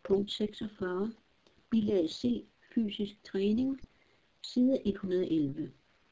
Punkt 46. Bilag C. Fysisk træning. Side 111.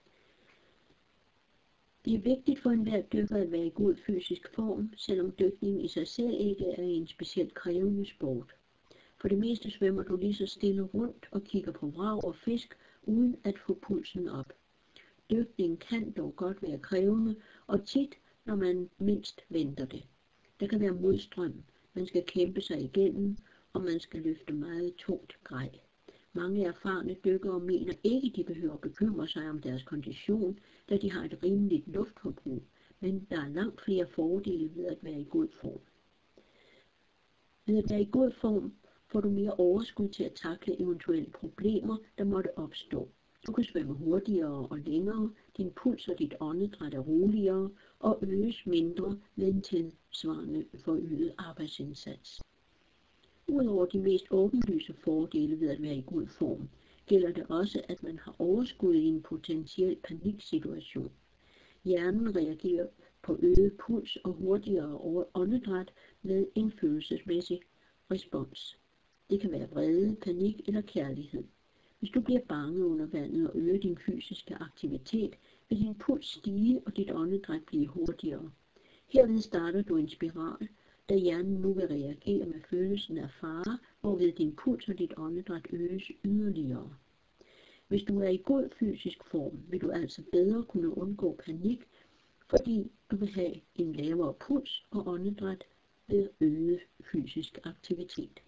Det er vigtigt for enhver dykker at være i god fysisk form, selvom dykning i sig selv ikke er en specielt krævende sport. For det meste svømmer du lige så stille rundt og kigger på vrag og fisk, uden at få pulsen op. Dykning kan dog godt være krævende, og tit, når man mindst venter det. Der kan være modstrøm, man skal kæmpe sig igennem, og man skal løfte meget tungt grej. Mange erfarne dykkere mener ikke, de behøver at bekymre sig om deres kondition, da de har et rimeligt luftforbrug, men der er langt flere fordele ved at være i god form. Ved at være i god form får du mere overskud til at takle eventuelle problemer, der måtte opstå. Du kan svømme hurtigere og længere, din puls og dit åndedræt er roligere og øges mindre ved en tilsvarende forøget arbejdsindsats. Udover de mest åbenlyse fordele ved at være i god form, gælder det også, at man har overskud i en potentiel paniksituation. Hjernen reagerer på øget puls og hurtigere åndedræt med en følelsesmæssig respons. Det kan være vrede, panik eller kærlighed. Hvis du bliver bange under vandet og øger din fysiske aktivitet, vil din puls stige og dit åndedræt blive hurtigere. Herved starter du en spiral, da hjernen nu vil reagere med følelsen af fare, hvorved din puls og dit åndedræt øges yderligere. Hvis du er i god fysisk form, vil du altså bedre kunne undgå panik, fordi du vil have en lavere puls og åndedræt ved øget fysisk aktivitet.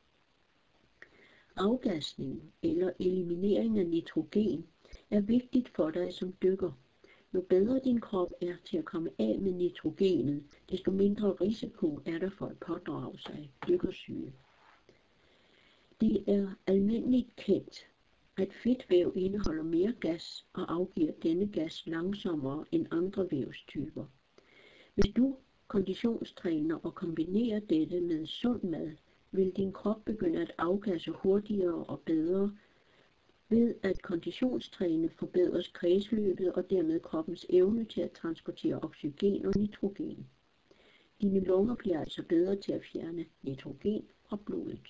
Afgasning eller eliminering af nitrogen er vigtigt for dig som dykker. Jo bedre din krop er til at komme af med nitrogenet, desto mindre risiko er der for at pådrage sig dykkersyge. Det er almindeligt kendt, at fedtvæv indeholder mere gas og afgiver denne gas langsommere end andre vævstyper. Hvis du konditionstræner og kombinerer dette med sund mad, vil din krop begynde at afgasse hurtigere og bedre. Ved at konditionstræne forbedres kredsløbet og dermed kroppens evne til at transportere oxygen og nitrogen. Dine lunger bliver altså bedre til at fjerne nitrogen fra blodet.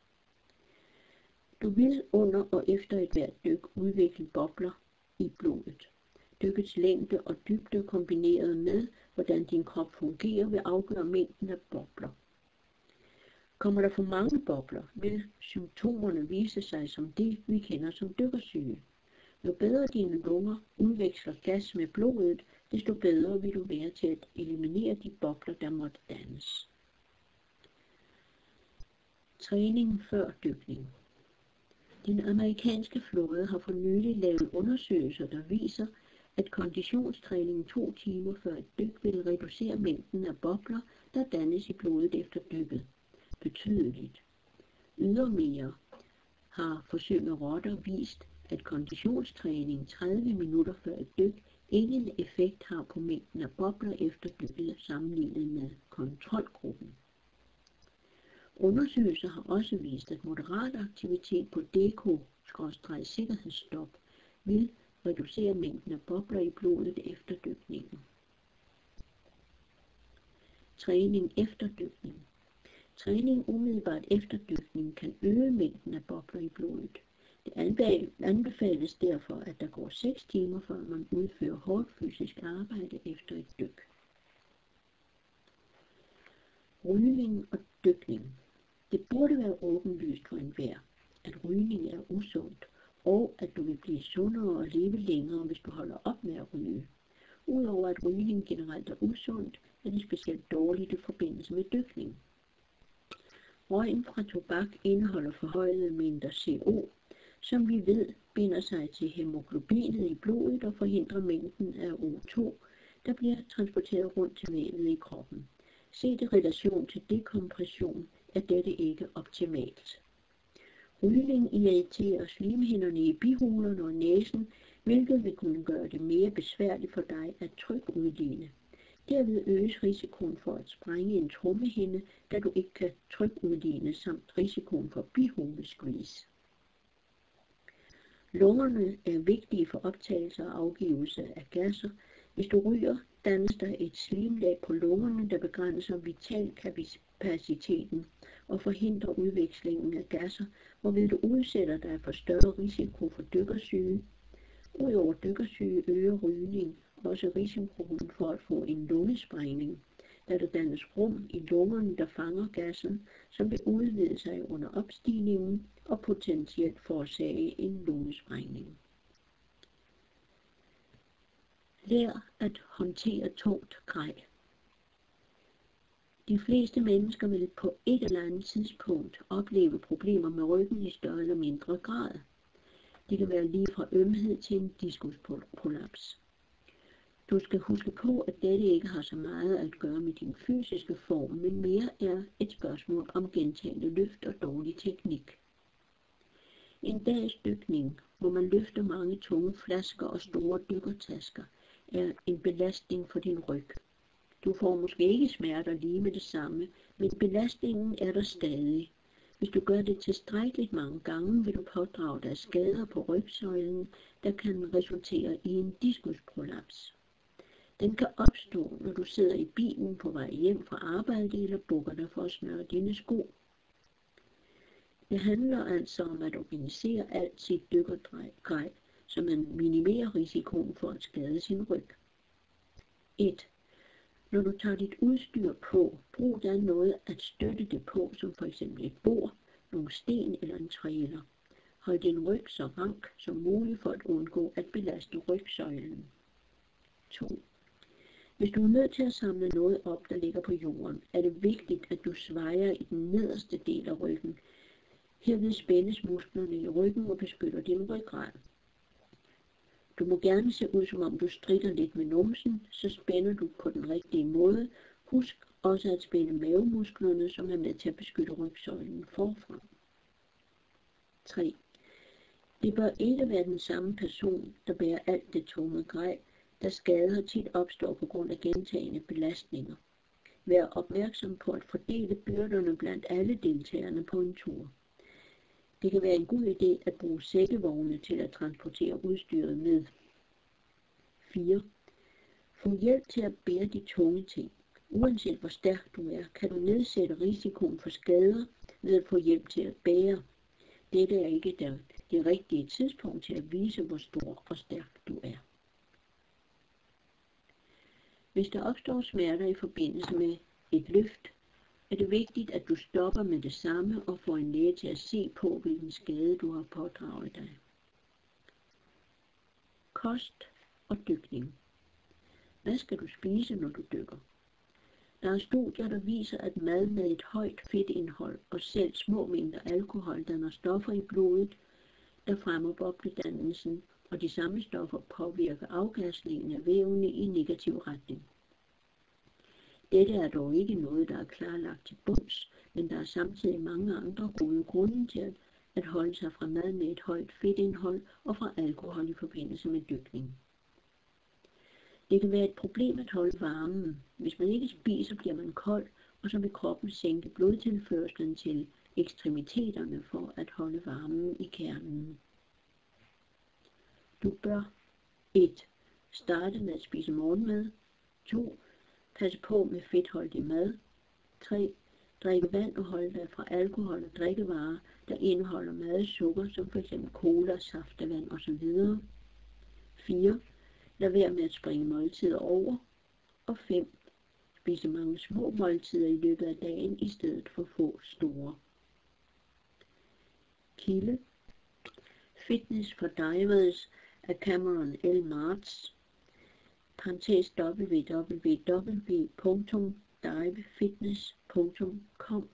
Du vil under og efter et hvert dyk udvikle bobler i blodet. Dykkets længde og dybde kombineret med, hvordan din krop fungerer, vil afgøre mængden af bobler. Kommer der for mange bobler, vil symptomerne vise sig som det, vi kender som dykkersyge. Jo bedre dine lunger udveksler gas med blodet, desto bedre vil du være til at eliminere de bobler, der måtte dannes. Træning før dykning. Den amerikanske flåde har for nylig lavet undersøgelser, der viser, at konditionstræning 2 timer før et dyk vil reducere mængden af bobler, der dannes i blodet efter dykket, betydeligt. Ydermere har forsøg med rotter vist, at konditionstræning 30 minutter før et dyk ingen effekt har på mængden af bobler efter dykket sammenlignet med kontrolgruppen. Undersøgelser har også vist, at moderat aktivitet på DK/sikkerhedsstop vil reducere mængden af bobler i blodet efter dykningen. Træning efter dykning. Træning umiddelbart efter dykning kan øge mængden af bobler i blodet. Det anbefales derfor, at der går 6 timer, før man udfører hårdt fysisk arbejde efter et dyk. Rygning og dykning. Det burde være åbenlyst for enhver, at rygning er usundt, og at du vil blive sundere og leve længere, hvis du holder op med at ryge. Udover at rygning generelt er usundt, er det specielt dårligt i forbindelse med dykning. Røgen fra tobak indeholder forhøjede mængder CO, som vi ved binder sig til hæmoglobinet i blodet og forhindrer mængden af O2, der bliver transporteret rundt til vævet i kroppen. Set i relation til dekompression er dette ikke optimalt. Rygning irriterer slimhinderne i bihulerne og næsen, hvilket vil kunne gøre det mere besværligt for dig at trykudligne. Derved øges risikoen for at sprænge en trommehinde, da du ikke kan trykudligne, samt risikoen for bihulesqueeze. Lungerne er vigtige for optagelse og afgivelse af gasser. Hvis du ryger, dannes der et slimlag på lungerne, der begrænser vitalkapaciteten og forhindrer udvekslingen af gasser, hvorved du udsætter dig for større risiko for dykkersyge. Udover dykkersyge øger rygning også risikoen for at få en lungesprængning, da der dannes rum i lungerne, der fanger gassen, som vil udvide sig under opstigningen og potentielt forårsage en lungesprængning. Lær at håndtere tungt grej. De fleste mennesker vil på et eller andet tidspunkt opleve problemer med ryggen i større eller mindre grad. Det kan være lige fra ømhed til en diskusprolaps. Du skal huske på, at dette ikke har så meget at gøre med din fysiske form, men mere er et spørgsmål om gentagne løft og dårlig teknik. En dags dykning, hvor man løfter mange tunge flasker og store dykkertasker, er en belastning for din ryg. Du får måske ikke smerter lige med det samme, men belastningen er der stadig. Hvis du gør det tilstrækkeligt mange gange, vil du pådrage dig skader på rygsøjlen, der kan resultere i en diskusprolaps. Den kan opstå, når du sidder i bilen på vej hjem fra arbejde eller bukker dig for at smøre dine sko. Det handler altså om at organisere alt sit dykkerdrej, så man minimerer risikoen for at skade sin ryg. 1. Når du tager dit udstyr på, brug da noget at støtte det på, som f.eks. et bord, nogle sten eller en trailer. Hold din ryg så rank som muligt for at undgå at belaste rygsøjlen. 2. Hvis du er nødt til at samle noget op, der ligger på jorden, er det vigtigt, at du svejer i den nederste del af ryggen. Herved spændes musklerne i ryggen og beskytter din ryggrad. Du må gerne se ud, som om du stritter lidt med numsen, så spænder du på den rigtige måde. Husk også at spænde mavemusklerne, som er med til at beskytte rygsøjlen forfra. 3. Det bør ikke være den samme person, der bærer alt det tunge grej, da skader tit opstår på grund af gentagne belastninger. Vær opmærksom på at fordele byrderne blandt alle deltagerne på en tur. Det kan være en god idé at bruge sækkevogne til at transportere udstyret med. 4. Få hjælp til at bære de tunge ting. Uanset hvor stærk du er, kan du nedsætte risikoen for skader ved at få hjælp til at bære. Dette er ikke det rigtige tidspunkt til at vise, hvor stor og stærk du er. Hvis der opstår smerter i forbindelse med et løft, er det vigtigt, at du stopper med det samme og får en læge til at se på, hvilken skade du har pådraget dig. Kost og dykning. Hvad skal du spise, når du dykker? Der er studier, der viser, at mad med et højt fedtindhold og selv små mængder alkohol danner stoffer i blodet, der fremmer bobledannelsen, og de samme stoffer påvirker afgasningen af vævene i negativ retning. Dette er dog ikke noget, der er klarlagt til bunds, men der er samtidig mange andre gode grunde til at holde sig fra mad med et højt fedtindhold og fra alkohol i forbindelse med dykning. Det kan være et problem at holde varmen. Hvis man ikke spiser, bliver man kold, og så vil kroppen sænke blodtilførslen til ekstremiteterne for at holde varmen i kernen. Du bør 1. Starte med at spise morgenmad. 2. Passe på med fedtholdig mad. 3. Drikke vand og holde dig fra alkohol og drikkevarer, der indeholder meget sukker, som f.eks. cola, saftevand osv. 4. Lad være med at springe måltider over. Og 5. Spise mange små måltider i løbet af dagen i stedet for få store. Kilde: Fitness for Divers af Cameron L. Martz, www.divefitness.com.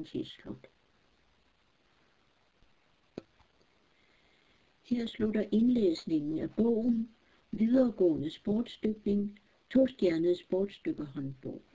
Her slutter indlæsningen af bogen Videregående sportsdykning, 2-stjernet sportsdykkerhåndbog.